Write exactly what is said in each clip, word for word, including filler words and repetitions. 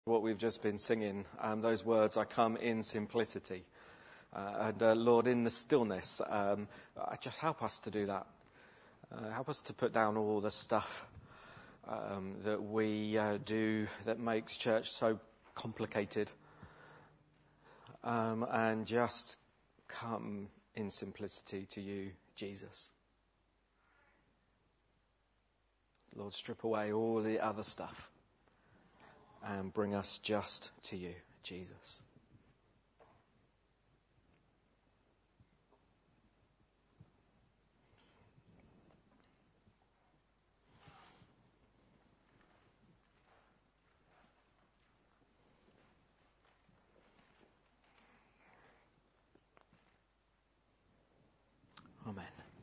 What we've just been singing, um, those words, I come in simplicity. Uh, and uh, Lord, in the stillness, um, just help us to do that. Uh, help us to put down all the stuff um, that we uh, do that makes church so complicated. Um, and just come in simplicity to you, Jesus. Lord, strip away all the other stuff. And bring us just to you, Jesus. Amen.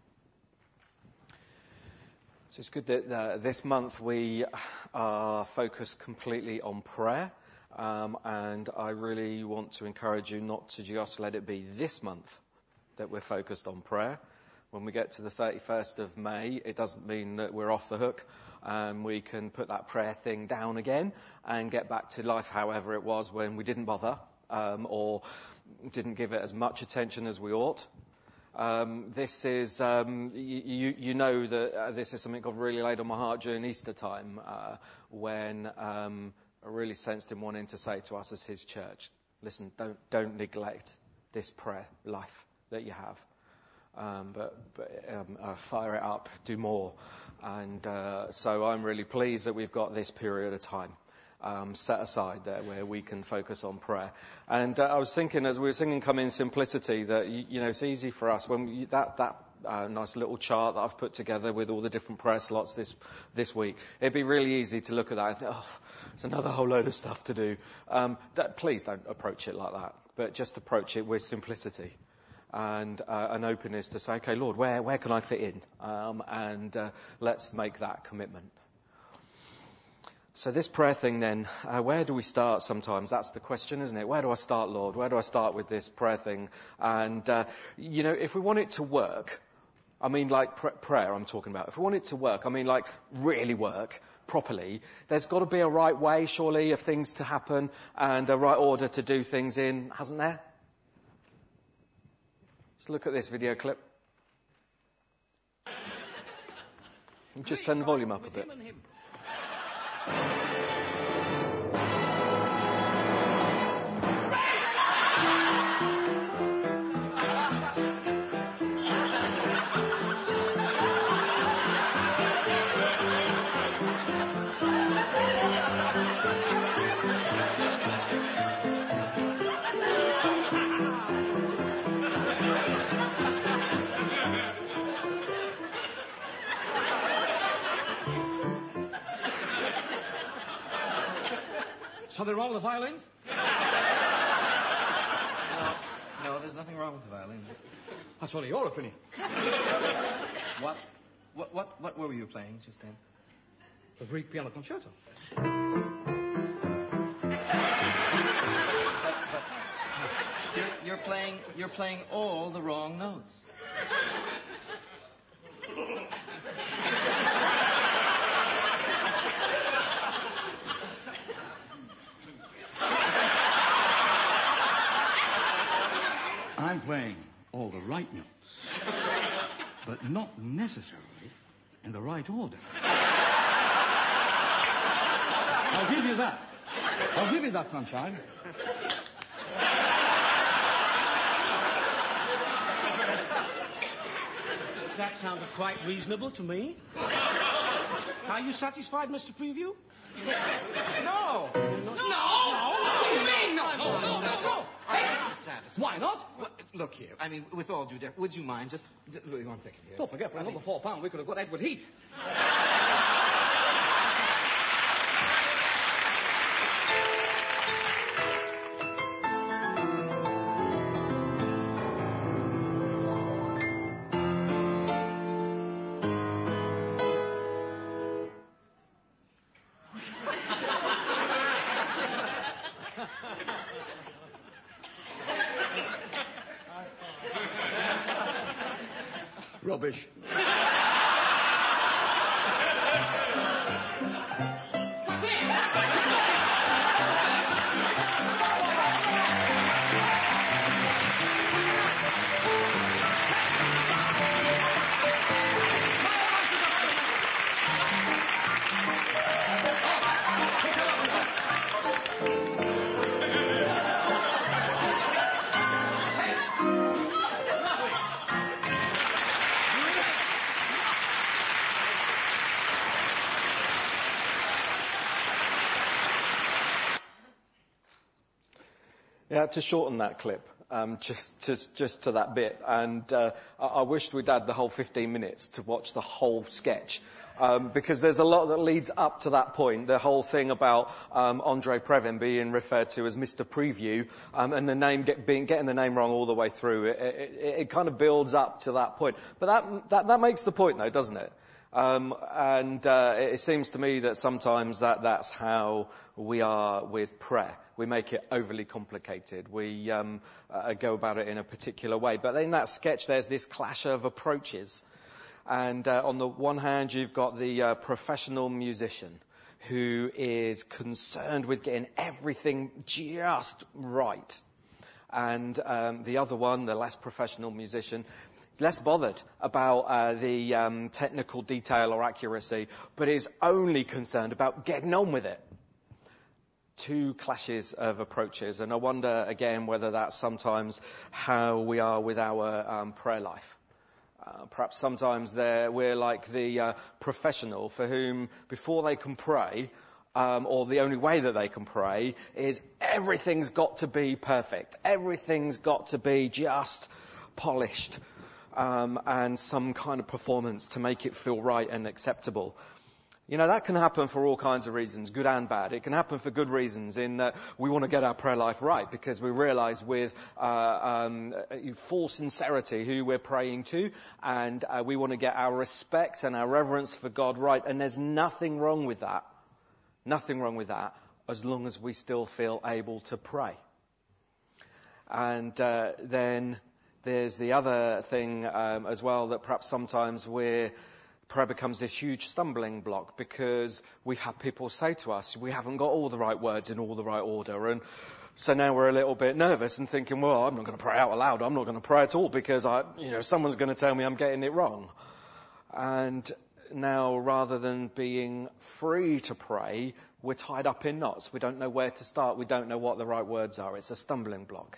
So it's good that uh, this month we are focused completely on prayer. Um, and I really want to encourage you not to just let it be this month that we're focused on prayer. When we get to the thirty-first of May, it doesn't mean that we're off the hook. Um, we can put that prayer thing down again and get back to life however it was when we didn't bother um, or didn't give it as much attention as we ought. Um, this is, um, you, you know that uh, this is something God really laid on my heart during Easter time uh, when um, I really sensed him wanting to say to us as his church, listen, don't don't neglect this prayer life that you have, um, but, but um, uh, fire it up, do more. And uh, so I'm really pleased that we've got this period of time Um, set aside there where we can focus on prayer. And uh, I was thinking as we were singing Come in Simplicity that, you, you know, it's easy for us when we, that, that uh, nice little chart that I've put together with all the different prayer slots this, this week, it'd be really easy to look at that and think, oh, it's another whole load of stuff to do. Um, that, please don't approach it like that, but just approach it with simplicity and uh, an openness to say, okay, Lord, where, where can I fit in? Um, and uh, let's make that commitment. So this prayer thing then, uh, where do we start sometimes? That's the question, isn't it? Where do I start, Lord? Where do I start with this prayer thing? And, uh, you know, if we want it to work, I mean like pr- prayer I'm talking about. If we want it to work, I mean like really work properly, there's got to be a right way, surely, of things to happen and a right order to do things in, hasn't there? Let's look at this video clip. Just turn the volume up a bit. Something wrong with the violins? No, no, there's nothing wrong with the violins. That's only your opinion. What? What, what, what were you playing just then? The Greek piano concerto. But, but, you're, you're playing, you're playing all the wrong notes. I'm playing all the right notes, but not necessarily in the right order. I'll give you that. I'll give you that, sunshine. That sounded quite reasonable to me. Are you satisfied, Mister Preview? No! No! No! What do you mean, no? No, no, no, no. I'm not satisfied. Why not? Well, look here. I mean, with all due deference, would you mind just... just wait one second here. Don't forget, for another four pound, we could have got Edward Heath. Rubbish. Yeah, to shorten that clip, um, just, just, just to that bit, and uh, I, I wished we'd had the whole fifteen minutes to watch the whole sketch, um, because there's a lot that leads up to that point. The whole thing about um, Andre Previn being referred to as Mister Preview, um, and the name get, being getting the name wrong all the way through. It, it, it, it kind of builds up to that point, but that that, that makes the point, though, doesn't it? Um, and uh, it seems to me that sometimes that that's how we are with prayer. We make it overly complicated. We um, uh, go about it in a particular way. But in that sketch, there's this clash of approaches. And uh, on the one hand, you've got the uh, professional musician who is concerned with getting everything just right. And um, the other one, the less professional musician, less bothered about uh, the um, technical detail or accuracy, but is only concerned about getting on with it. Two clashes of approaches, and I wonder again whether that's sometimes how we are with our um, prayer life. Uh, perhaps sometimes we're like the uh, professional for whom before they can pray, um, or the only way that they can pray is everything's got to be perfect. Everything's got to be just polished, um, and some kind of performance to make it feel right and acceptable. You know, that can happen for all kinds of reasons, good and bad. It can happen for good reasons in that we want to get our prayer life right because we realize with uh, um, full sincerity who we're praying to, and uh, we want to get our respect and our reverence for God right. And there's nothing wrong with that. Nothing wrong with that as long as we still feel able to pray. And uh, then there's the other thing um, as well, that perhaps sometimes we're prayer becomes this huge stumbling block because we've had people say to us, we haven't got all the right words in all the right order. And so now we're a little bit nervous and thinking, well, I'm not going to pray out loud. I'm not going to pray at all because I, you know, someone's going to tell me I'm getting it wrong. And now rather than being free to pray, we're tied up in knots. We don't know where to start. We don't know what the right words are. It's a stumbling block.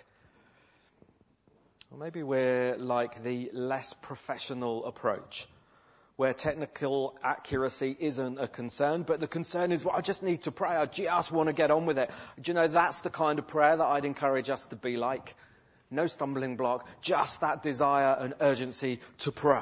Or maybe we're like the less professional approach, where technical accuracy isn't a concern, but the concern is, well, I just need to pray. I just want to get on with it. Do you know, that's the kind of prayer that I'd encourage us to be like. No stumbling block, just that desire and urgency to pray.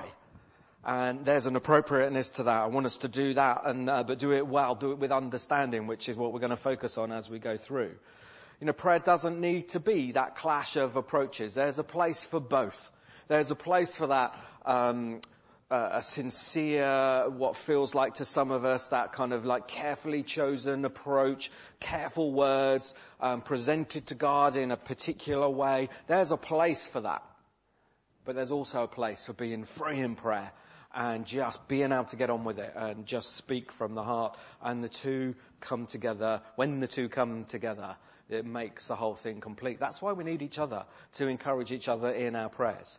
And there's an appropriateness to that. I want us to do that, and uh, but do it well, do it with understanding, which is what we're going to focus on as we go through. You know, prayer doesn't need to be that clash of approaches. There's a place for both. There's a place for that um Uh, a sincere, what feels like to some of us, that kind of like carefully chosen approach, careful words, um, presented to God in a particular way. There's a place for that. But there's also a place for being free in prayer and just being able to get on with it and just speak from the heart. And the two come together. When the two come together, it makes the whole thing complete. That's why we need each other, to encourage each other in our prayers.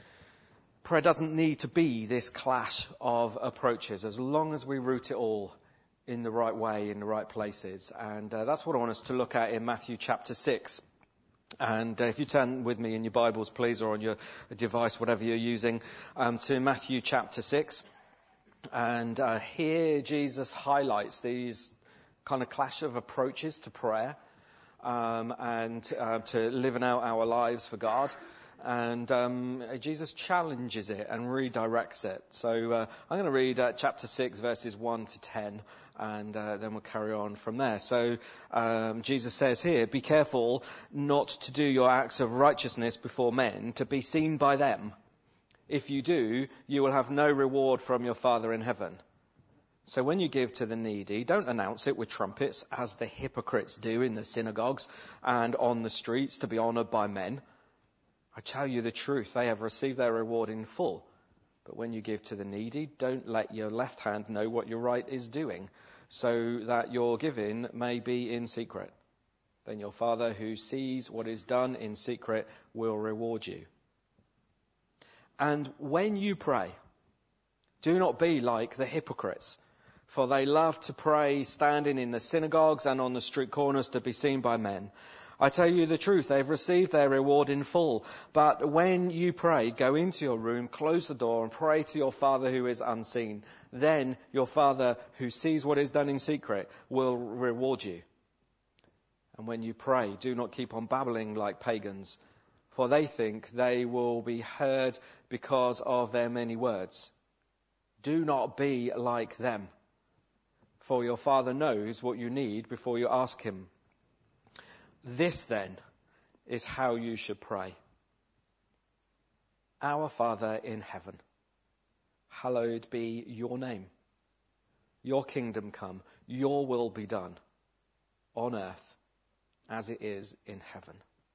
Prayer doesn't need to be this clash of approaches as long as we root it all in the right way, in the right places. And uh, that's what I want us to look at in Matthew chapter six. And uh, if you turn with me in your Bibles, please, or on your device, whatever you're using, um, to Matthew chapter six. And uh, here Jesus highlights these kind of clash of approaches to prayer, um, and uh, to living out our lives for God. And um, Jesus challenges it and redirects it. So uh, I'm going to read uh, chapter six, verses one to ten, and uh, then we'll carry on from there. So um, Jesus says here, "Be careful not to do your acts of righteousness before men, to be seen by them. If you do, you will have no reward from your Father in heaven. So when you give to the needy, don't announce it with trumpets, as the hypocrites do in the synagogues and on the streets, to be honoured by men. I tell you the truth, they have received their reward in full. But when you give to the needy, don't let your left hand know what your right is doing, so that your giving may be in secret. Then your Father who sees what is done in secret will reward you. And when you pray, do not be like the hypocrites, for they love to pray standing in the synagogues and on the street corners to be seen by men. I tell you the truth, they've received their reward in full. But when you pray, go into your room, close the door, and pray to your Father who is unseen. Then your Father who sees what is done in secret will reward you. And when you pray, do not keep on babbling like pagans, for they think they will be heard because of their many words. Do not be like them, for your Father knows what you need before you ask him. This then is how you should pray. Our Father in heaven, hallowed be your name. Your kingdom come, your will be done, on earth as it is in heaven.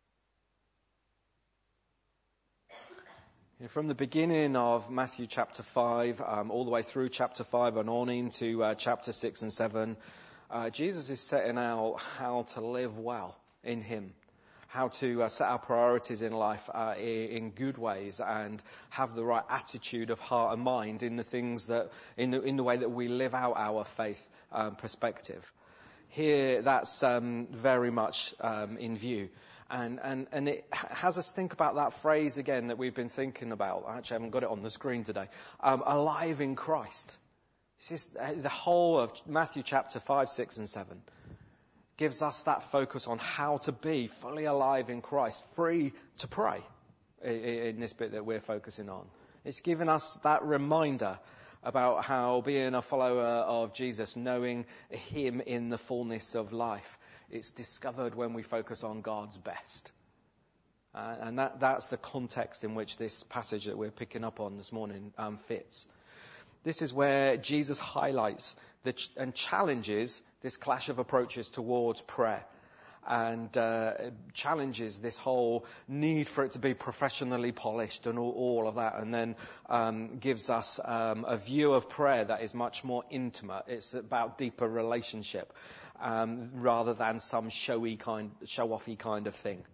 And from the beginning of Matthew chapter five, um, all the way through chapter five and on into uh, chapter six and seven, uh, Jesus is setting out how to live well in him, how to uh, set our priorities in life uh, in good ways and have the right attitude of heart and mind in the things that, in the, in the way that we live out our faith um, perspective. Here, that's um, very much um, in view. And, and, and it has us think about that phrase again that we've been thinking about. I actually haven't got it on the screen today. Um, alive in Christ. This is the whole of Matthew chapter five, six and seven. Gives us that focus on how to be fully alive in Christ, free to pray in this bit that we're focusing on. It's given us that reminder about how being a follower of Jesus, knowing him in the fullness of life, it's discovered when we focus on God's best. Uh, and that, that's the context in which this passage that we're picking up on this morning um, fits. This is where Jesus highlights the ch- and challenges this clash of approaches towards prayer and uh, challenges this whole need for it to be professionally polished and all, all of that, and then um, gives us um, a view of prayer that is much more intimate. It's about deeper relationship um, rather than some showy kind, show-offy kind of thing.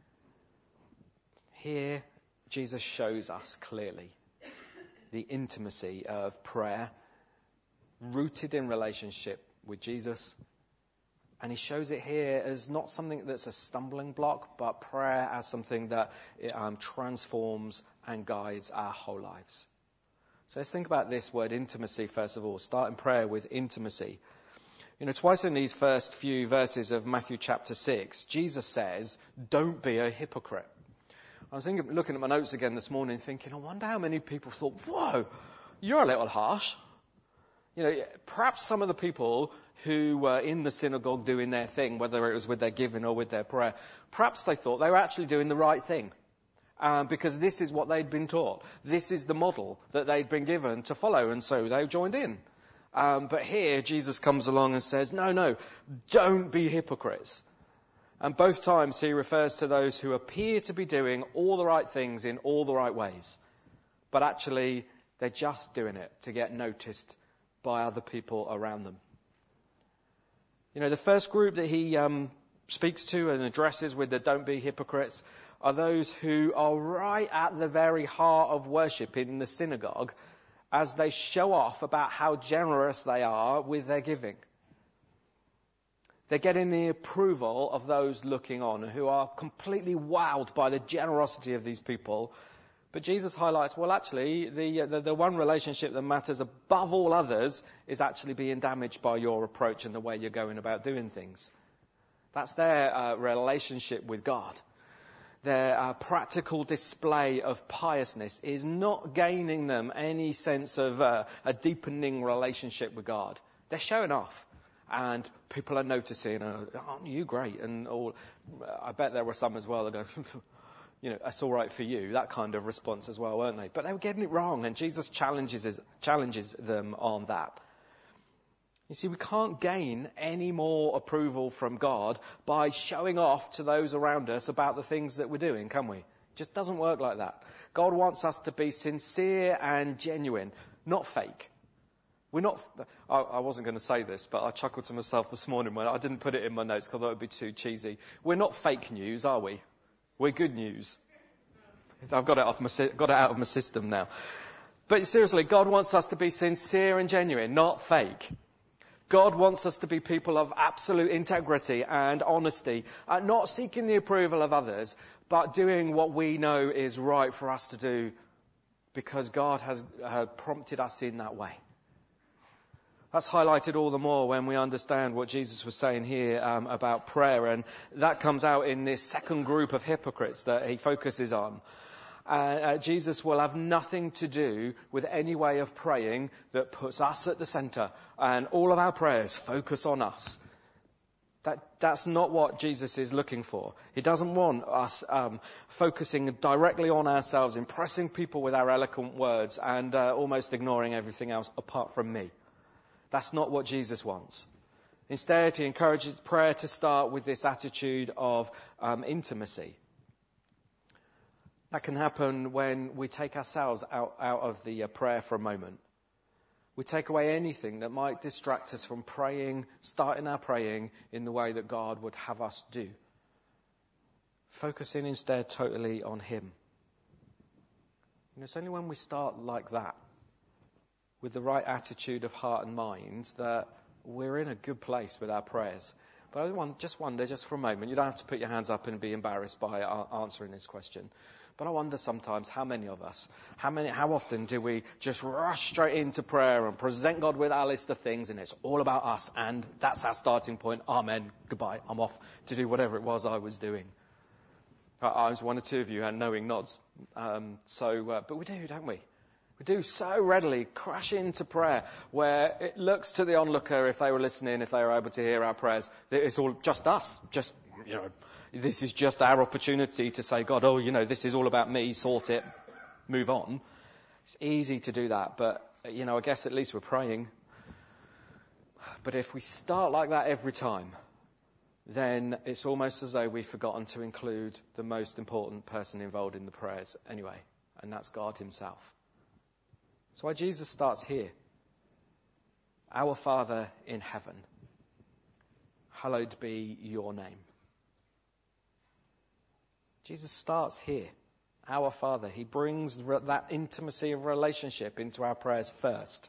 Here, Jesus shows us clearly the intimacy of prayer, rooted in relationship with Jesus. And he shows it here as not something that's a stumbling block, but prayer as something that um, transforms and guides our whole lives. So let's think about this word intimacy first of all. Starting prayer with intimacy. You know, twice in these first few verses of Matthew chapter six, Jesus says, don't be a hypocrite. I was thinking, looking at my notes again this morning, thinking, I wonder how many people thought, whoa, you're a little harsh. You know, perhaps some of the people who were in the synagogue doing their thing, whether it was with their giving or with their prayer, perhaps they thought they were actually doing the right thing. Um, because this is what they'd been taught. This is the model that they'd been given to follow, and so they joined in. Um, but here, Jesus comes along and says, no, no, don't be hypocrites. And both times he refers to those who appear to be doing all the right things in all the right ways. But actually, they're just doing it to get noticed by other people around them. You know, the first group that he um, speaks to and addresses with the don't be hypocrites are those who are right at the very heart of worship in the synagogue as they show off about how generous they are with their giving. They're getting the approval of those looking on who are completely wowed by the generosity of these people. But Jesus highlights, well, actually, the, the the one relationship that matters above all others is actually being damaged by your approach and the way you're going about doing things. That's their uh, relationship with God. Their uh, practical display of piousness is not gaining them any sense of uh, a deepening relationship with God. They're showing off. And people are noticing, uh, aren't you great? And all, I bet there were some as well that go, you know, that's all right for you. That kind of response as well, weren't they? But they were getting it wrong, and Jesus challenges challenges them on that. You see, we can't gain any more approval from God by showing off to those around us about the things that we're doing, can we? It just doesn't work like that. God wants us to be sincere and genuine, not fake. We're not, I, I wasn't going to say this, but I chuckled to myself this morning when I didn't put it in my notes because I thought it would be too cheesy. We're not fake news, are we? We're good news. I've got it, off my, got it out of my system now. But seriously, God wants us to be sincere and genuine, not fake. God wants us to be people of absolute integrity and honesty, uh, not seeking the approval of others, but doing what we know is right for us to do because God has uh, prompted us in that way. That's highlighted all the more when we understand what Jesus was saying here um, about prayer. And that comes out in this second group of hypocrites that he focuses on. Uh, uh, Jesus will have nothing to do with any way of praying that puts us at the centre and all of our prayers focus on us. That, that's not what Jesus is looking for. He doesn't want us um, focusing directly on ourselves, impressing people with our eloquent words and uh, almost ignoring everything else apart from me. That's not what Jesus wants. Instead, he encourages prayer to start with this attitude of um, intimacy. That can happen when we take ourselves out, out of the uh, prayer for a moment. We take away anything that might distract us from praying, starting our praying in the way that God would have us do. Focusing instead totally on him. You know, it's only when we start like that, with the right attitude of heart and mind, that we're in a good place with our prayers. But I want, just wonder, just for a moment, you don't have to put your hands up and be embarrassed by answering this question. But I wonder sometimes how many of us, how many, how often do we just rush straight into prayer and present God with our list of things and it's all about us and that's our starting point. Amen. Goodbye. I'm off to do whatever it was I was doing. I, I was one or two of you had knowing nods. Um, so, uh, but we do, don't we? We do so readily crash into prayer where it looks to the onlooker, if they were listening, if they were able to hear our prayers, that it's all just us. Just, you know, this is just our opportunity to say, God, oh, you know, this is all about me, sort it, move on. It's easy to do that, but, you know, I guess at least we're praying. But if we start like that every time, then it's almost as though we've forgotten to include the most important person involved in the prayers anyway, and that's God himself. That's why Jesus starts here. Our Father in heaven, hallowed be your name. Jesus starts here. Our Father. He brings that intimacy of relationship into our prayers first.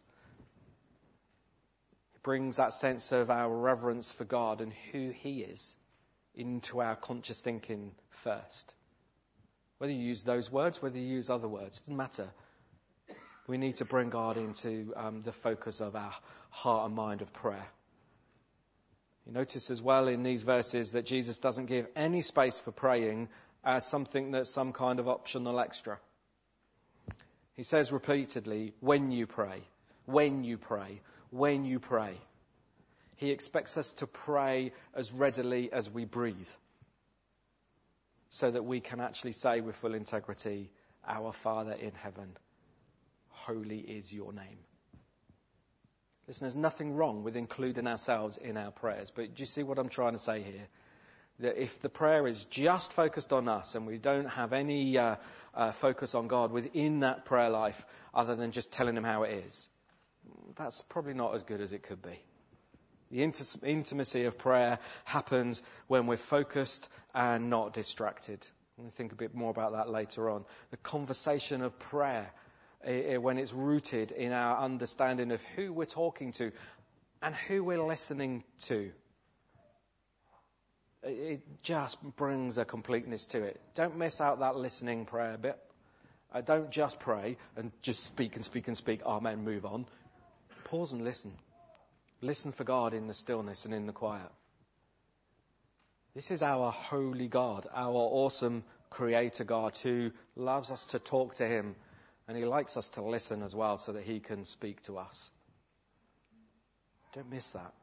He brings that sense of our reverence for God and who he is into our conscious thinking first. Whether you use those words, whether you use other words, doesn't matter. We need to bring God into um, the focus of our heart and mind of prayer. You notice as well in these verses that Jesus doesn't give any space for praying as something that's some kind of optional extra. He says repeatedly, when you pray, when you pray, when you pray. He expects us to pray as readily as we breathe, so that we can actually say with full integrity, our Father in heaven, holy is your name. Listen, there's nothing wrong with including ourselves in our prayers, but do you see what I'm trying to say here? That if the prayer is just focused on us and we don't have any uh, uh, focus on God within that prayer life other than just telling him how it is, that's probably not as good as it could be. The int- intimacy of prayer happens when we're focused and not distracted. We'll think a bit more about that later on. The conversation of prayer, uh, when it's rooted in our understanding of who we're talking to and who we're listening to. It just brings a completeness to it. Don't miss out that listening prayer bit. Uh, don't just pray and just speak and speak and speak. Amen, move on. Pause and listen. Listen for God in the stillness and in the quiet. This is our holy God, our awesome creator God who loves us to talk to him, and he likes us to listen as well so that he can speak to us. Don't miss that.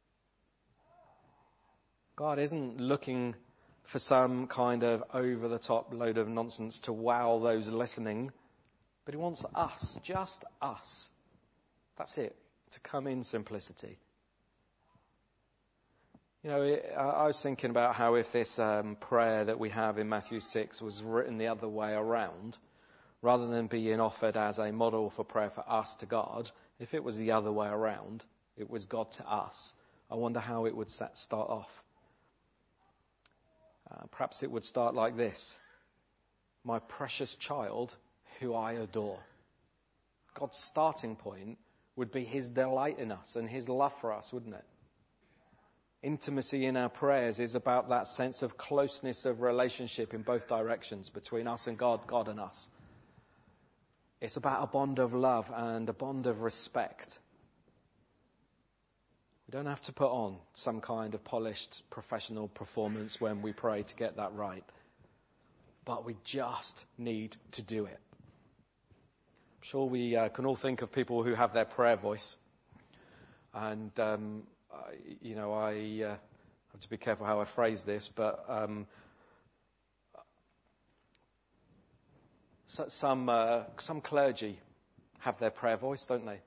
God isn't looking for some kind of over-the-top load of nonsense to wow those listening, but he wants us, just us. That's it, to come in simplicity. You know, I was thinking about how if this um, prayer that we have in Matthew six was written the other way around, rather than being offered as a model for prayer for us to God, if it was the other way around, it was God to us, I wonder how it would start off. Uh, perhaps it would start like this. My precious child, who I adore. God's starting point would be his delight in us and his love for us, wouldn't it? Intimacy in our prayers is about that sense of closeness of relationship in both directions, between us and God, God and us. It's about a bond of love and a bond of respect. We don't have to put on some kind of polished professional performance when we pray to get that right. But we just need to do it. I'm sure we uh, can all think of people who have their prayer voice. And, um, I, you know, I uh, have to be careful how I phrase this, but um, so, some, uh, some clergy have their prayer voice, don't they?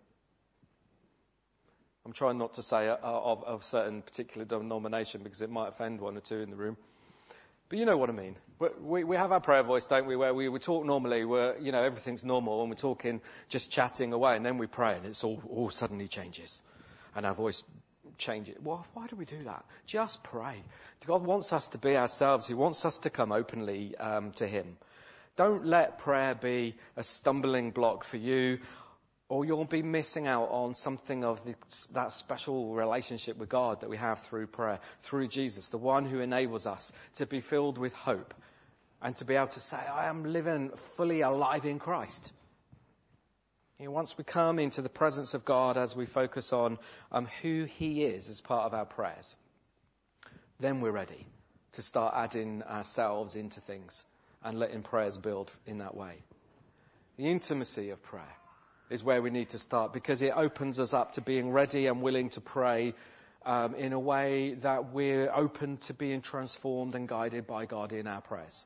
I'm trying not to say uh, of, of certain particular denomination because it might offend one or two in the room. But you know what I mean. We, we have our prayer voice, don't we, where we, we talk normally, where, you know, everything's normal and we're talking, just chatting away, and then we pray and it's all, all suddenly changes. And our voice changes. Well, why do we do that? Just pray. God wants us to be ourselves. He wants us to come openly um, to Him. Don't let prayer be a stumbling block for you, or you'll be missing out on something of the, that special relationship with God that we have through prayer, through Jesus, the one who enables us to be filled with hope and to be able to say, I am living fully alive in Christ. You know, once we come into the presence of God as we focus on um, who He is as part of our prayers, then we're ready to start adding ourselves into things and letting prayers build in that way. The intimacy of prayer is where we need to start, because it opens us up to being ready and willing to pray um, in a way that we're open to being transformed and guided by God in our prayers.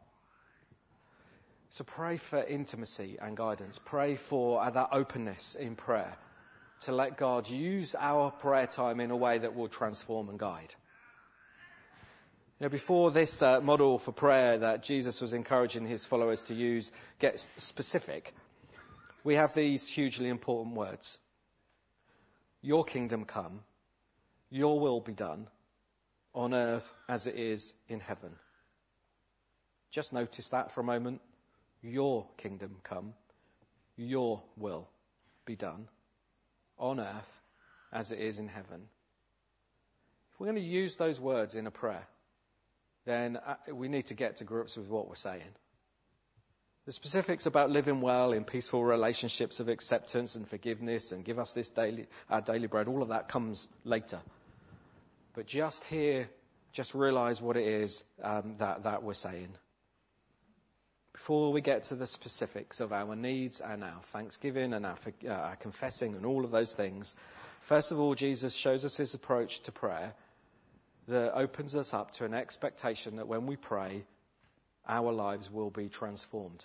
So pray for intimacy and guidance. Pray for uh, that openness in prayer to let God use our prayer time in a way that will transform and guide. You know, before this uh, model for prayer that Jesus was encouraging His followers to use gets specific, we have these hugely important words. Your kingdom come, your will be done, on earth as it is in heaven. Just notice that for a moment. Your kingdom come, your will be done, on earth as it is in heaven. If we're going to use those words in a prayer, then we need to get to grips with what we're saying. The specifics about living well in peaceful relationships of acceptance and forgiveness and give us this daily, our daily bread, all of that comes later. But just here, just realize what it is um, that, that we're saying. Before we get to the specifics of our needs and our thanksgiving and our, uh, our confessing and all of those things, first of all, Jesus shows us His approach to prayer that opens us up to an expectation that when we pray, our lives will be transformed.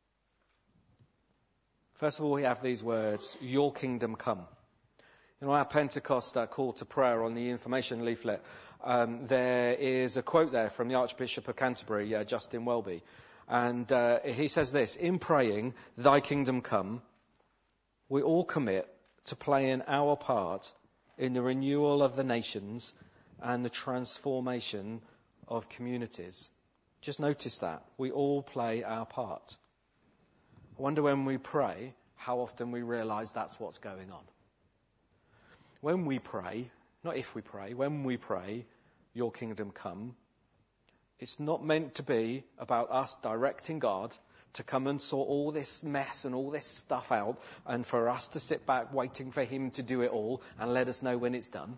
First of all, we have these words, your kingdom come. You know, our Pentecost uh, call to prayer on the information leaflet, um, there is a quote there from the Archbishop of Canterbury, uh, Justin Welby. And uh, he says this, in praying, thy kingdom come, we all commit to playing our part in the renewal of the nations and the transformation of communities. Just notice that. We all play our part. I wonder when we pray, how often we realise that's what's going on. When we pray, not if we pray, when we pray, your kingdom come, it's not meant to be about us directing God to come and sort all this mess and all this stuff out and for us to sit back waiting for Him to do it all and let us know when it's done.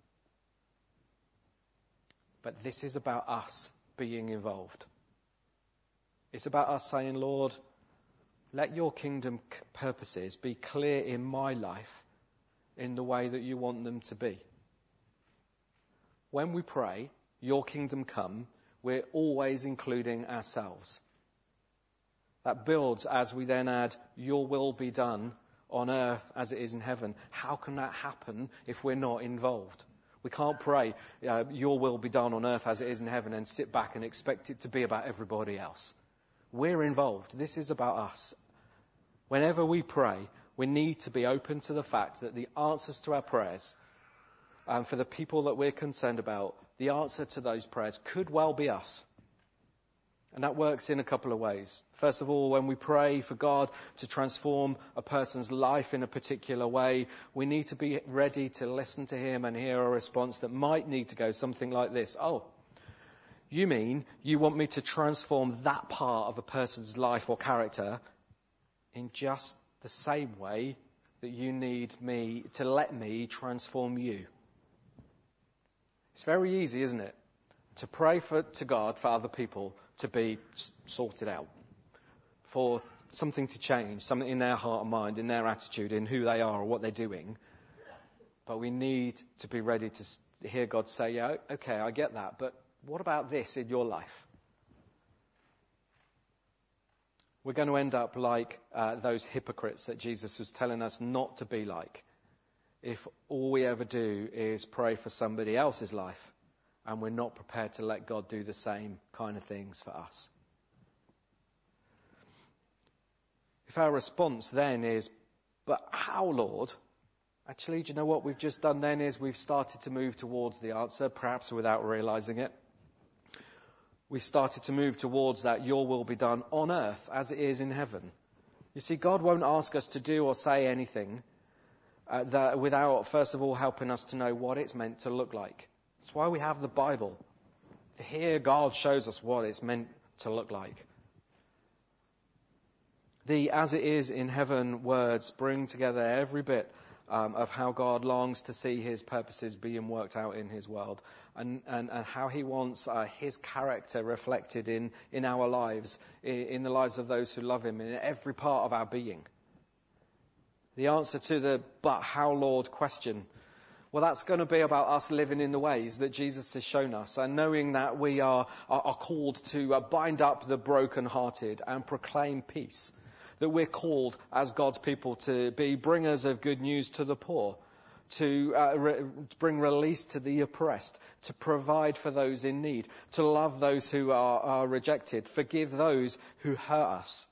But this is about us being involved. It's about us saying, Lord, let your kingdom purposes be clear in my life in the way that you want them to be. When we pray, your kingdom come, we're always including ourselves. That builds as we then add, your will be done on earth as it is in heaven. How can that happen if we're not involved? We can't pray, uh, your will be done on earth as it is in heaven, and sit back and expect it to be about everybody else. We're involved. This is about us. Whenever we pray, we need to be open to the fact that the answers to our prayers, um, for the people that we're concerned about, the answer to those prayers could well be us. And that works in a couple of ways. First of all, when we pray for God to transform a person's life in a particular way, we need to be ready to listen to Him and hear a response that might need to go something like this. Oh, you mean you want me to transform that part of a person's life or character in just the same way that you need me to let me transform you? It's very easy, isn't it, to pray for, to God for other people to be sorted out, for something to change, something in their heart and mind, in their attitude, in who they are or what they're doing. But we need to be ready to hear God say, yeah, okay, I get that, but what about this in your life? We're going to end up like uh, those hypocrites that Jesus was telling us not to be like, if all we ever do is pray for somebody else's life and we're not prepared to let God do the same kind of things for us. If our response then is, but how, Lord? Actually, do you know what we've just done then is we've started to move towards the answer, perhaps without realizing it. We started to move towards that your will be done on earth as it is in heaven. You see, God won't ask us to do or say anything uh, that without, first of all, helping us to know what it's meant to look like. That's why we have the Bible. Here, God shows us what it's meant to look like. The as it is in heaven words bring together every bit um, of how God longs to see his purposes being worked out in his world, and, and, and how he wants uh, his character reflected in, in our lives, in, in the lives of those who love him, in every part of our being. The answer to the but how, Lord question, well, that's going to be about us living in the ways that Jesus has shown us, and knowing that we are, are, are called to uh, bind up the brokenhearted and proclaim peace. That we're called as God's people to be bringers of good news to the poor, to uh, re- bring release to the oppressed, to provide for those in need, to love those who are, are rejected, forgive those who hurt us,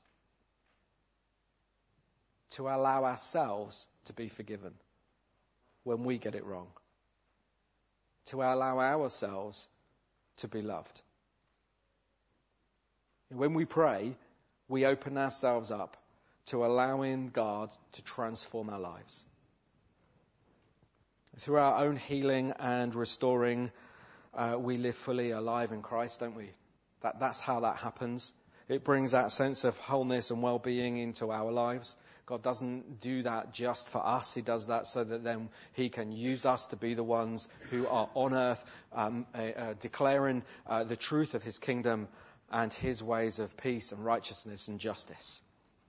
to allow ourselves to be forgiven when we get it wrong, to allow ourselves to be loved. When we pray, we open ourselves up to allowing God to transform our lives. Through our own healing and restoring, uh, we live fully alive in Christ, don't we? That, that's how that happens. It brings that sense of wholeness and well-being into our lives. God doesn't do that just for us. He does that so that then he can use us to be the ones who are on earth um, uh, uh, declaring uh, the truth of his kingdom and his ways of peace and righteousness and justice.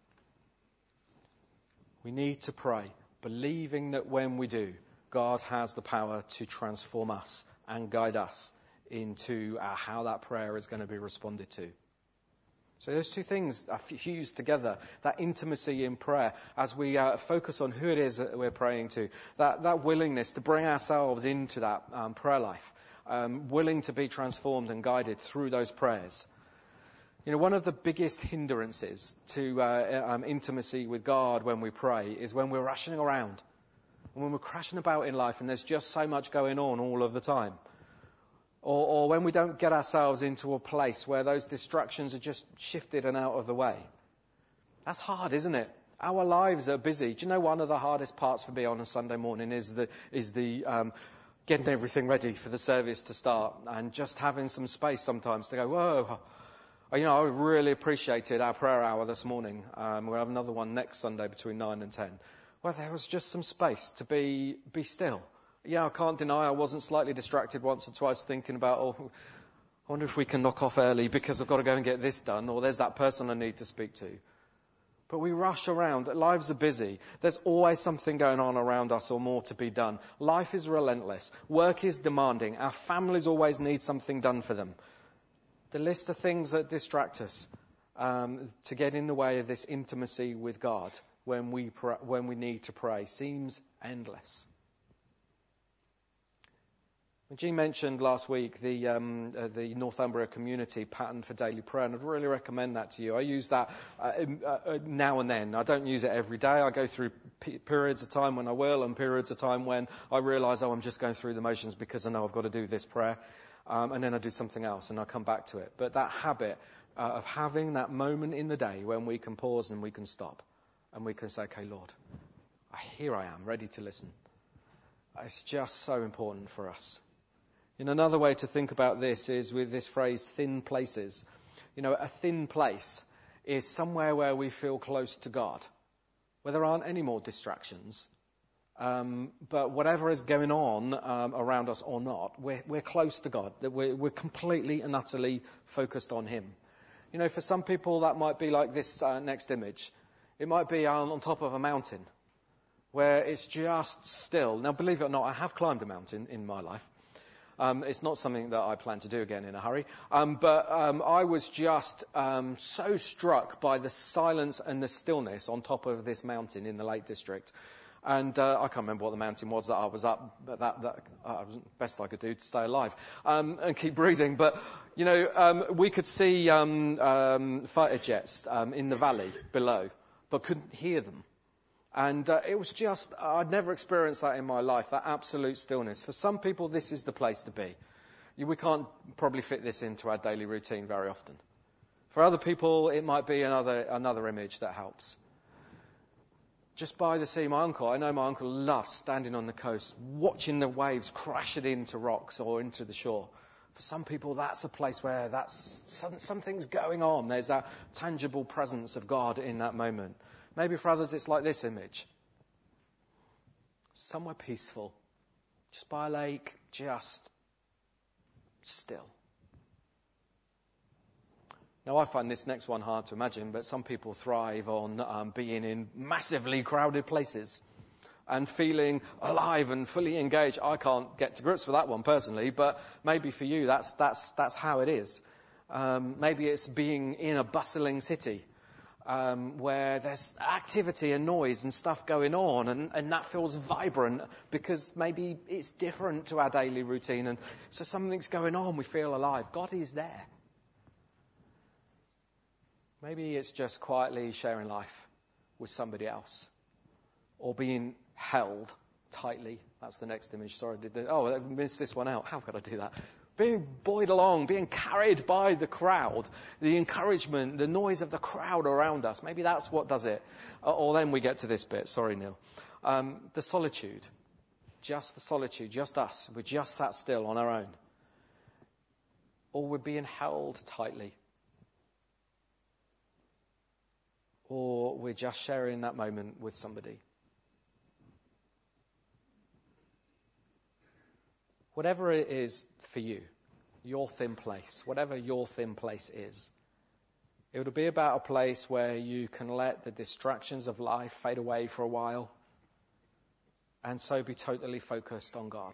We need to pray, believing that when we do, God has the power to transform us and guide us into uh, how that prayer is going to be responded to. So those two things are fused together, that intimacy in prayer as we uh, focus on who it is that we're praying to, that, that willingness to bring ourselves into that um, prayer life, um, willing to be transformed and guided through those prayers. You know, one of the biggest hindrances to uh, um, intimacy with God when we pray is when we're rushing around and when we're crashing about in life and there's just so much going on all of the time. Or, or when we don't get ourselves into a place where those distractions are just shifted and out of the way. That's hard, isn't it? Our lives are busy. Do you know one of the hardest parts for me on a Sunday morning is the, is the um, getting everything ready for the service to start and just having some space sometimes to go, whoa. You know, I really appreciated our prayer hour this morning. Um, we'll have another one next Sunday between nine and ten. Well, there was just some space to be be still. Yeah, I can't deny I wasn't slightly distracted once or twice thinking about, oh, I wonder if we can knock off early because I've got to go and get this done, or there's that person I need to speak to. But we rush around. Lives are busy. There's always something going on around us or more to be done. Life is relentless. Work is demanding. Our families always need something done for them. The list of things that distract us um, to get in the way of this intimacy with God when we pray, when we need to pray seems endless. Jean mentioned last week the um, uh, the Northumbria Community Pattern for Daily Prayer, and I'd really recommend that to you. I use that uh, uh, now and then. I don't use it every day. I go through p- periods of time when I will, and periods of time when I realise, oh, I'm just going through the motions because I know I've got to do this prayer. Um, and then I do something else and I come back to it. But that habit uh, of having that moment in the day when we can pause and we can stop and we can say, okay, Lord, here I am, ready to listen. It's just so important for us. And another way to think about this is with this phrase, thin places. You know, a thin place is somewhere where we feel close to God, where there aren't any more distractions, Um, but whatever is going on um, around us or not, we're, we're close to God. That we're, we're completely and utterly focused on Him. You know, for some people that might be like this uh, next image. It might be on, on top of a mountain where it's just still. Now, believe it or not, I have climbed a mountain in my life. Um, it's not something that I plan to do again in a hurry. Um, but um, I was just um, so struck by the silence and the stillness on top of this mountain in the Lake District. And uh, I can't remember what the mountain was that I was up, but that, that uh, was the best I could do to stay alive um, and keep breathing. But, you know, um, we could see um, um, fighter jets um, in the valley below, but couldn't hear them. And uh, it was just, I'd never experienced that in my life, that absolute stillness. For some people, this is the place to be. We can't probably fit this into our daily routine very often. For other people, it might be another another image that helps. Just by the sea, my uncle, I know my uncle loves standing on the coast, watching the waves crashing into rocks or into the shore. For some people, that's a place where that's some, something's going on. There's that tangible presence of God in that moment. Maybe for others, it's like this image. Somewhere peaceful, just by a lake, just still. Now, I find this next one hard to imagine, but some people thrive on um, being in massively crowded places and feeling alive and fully engaged. I can't get to grips with that one personally, but maybe for you, that's that's that's how it is. Um, maybe it's being in a bustling city um, where there's activity and noise and stuff going on, and, and that feels vibrant because maybe it's different to our daily routine, and so something's going on. We feel alive. God is there. Maybe it's just quietly sharing life with somebody else, or being held tightly. That's the next image. Sorry, I did the, oh, I missed this one out. How could I do that? Being buoyed along, being carried by the crowd, the encouragement, the noise of the crowd around us. Maybe that's what does it. Or, or then we get to this bit. Sorry, Neil. Um, the solitude. Just the solitude. Just us. We're just sat still on our own. Or we're being held tightly. Or we're just sharing that moment with somebody. Whatever it is for you, your thin place, whatever your thin place is, it would be about a place where you can let the distractions of life fade away for a while and so be totally focused on God.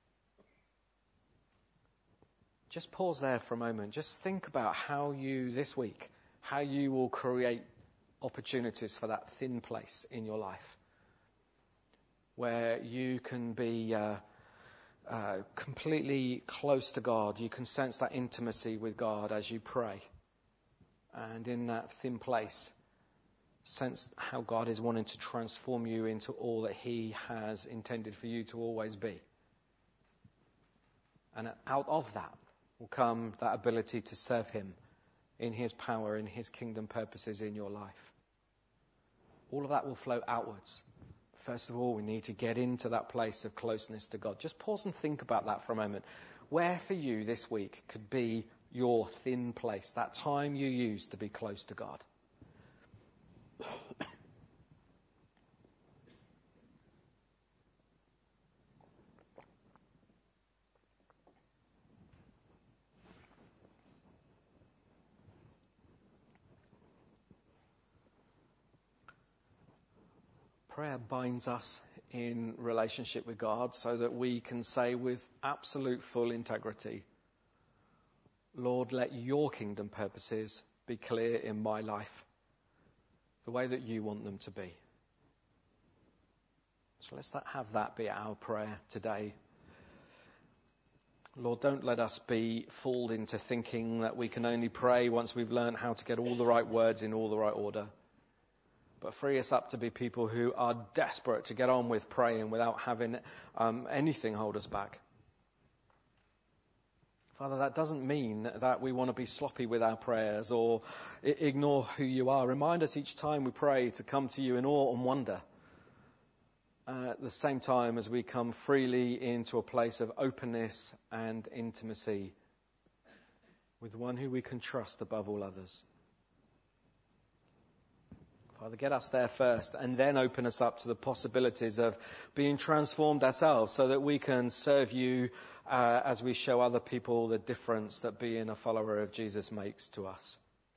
Just pause there for a moment. Just think about how you, this week, how you will create opportunities for that thin place in your life where you can be uh, uh, completely close to God. You can sense that intimacy with God as you pray. And in that thin place, sense how God is wanting to transform you into all that He has intended for you to always be. And out of that will come that ability to serve Him in His power, in His kingdom purposes in your life. All of that will flow outwards. First of all, we need to get into that place of closeness to God. Just pause and think about that for a moment. Where for you this week could be your thin place, that time you use to be close to God? Prayer binds us in relationship with God so that we can say with absolute full integrity, Lord, let your kingdom purposes be clear in my life, the way that you want them to be. So let's have that be our prayer today. Lord, don't let us be fooled into thinking that we can only pray once we've learned how to get all the right words in all the right order. But free us up to be people who are desperate to get on with praying without having um, anything hold us back. Father, that doesn't mean that we want to be sloppy with our prayers or I- ignore who you are. Remind us each time we pray to come to you in awe and wonder. Uh, at the same time as we come freely into a place of openness and intimacy with one who we can trust above all others. Father, get us there first and then open us up to the possibilities of being transformed ourselves so that we can serve you uh, as we show other people the difference that being a follower of Jesus makes to us.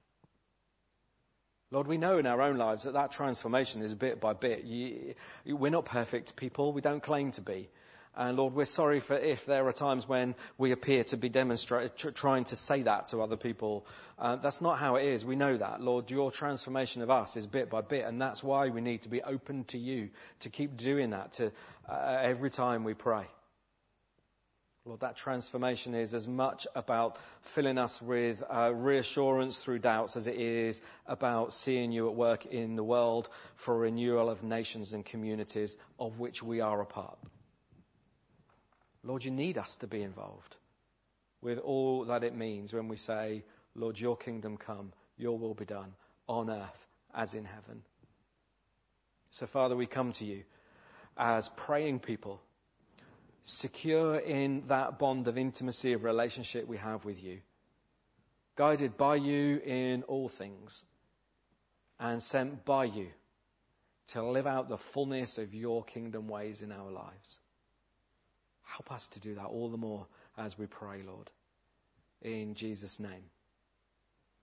Lord, we know in our own lives that that transformation is bit by bit. You, we're not perfect people. We don't claim to be. And Lord, we're sorry for if there are times when we appear to be demonstrating, tr- trying to say that to other people. Uh, that's not how it is. We know that. Lord, your transformation of us is bit by bit. And that's why we need to be open to you, to keep doing that to uh, every time we pray. Lord, that transformation is as much about filling us with uh, reassurance through doubts as it is about seeing you at work in the world for renewal of nations and communities of which we are a part. Lord, you need us to be involved with all that it means when we say, Lord, your kingdom come, your will be done on earth as in heaven. So, Father, we come to you as praying people, secure in that bond of intimacy of relationship we have with you, guided by you in all things, and sent by you to live out the fullness of your kingdom ways in our lives. Help us to do that all the more as we pray, Lord. In Jesus' name.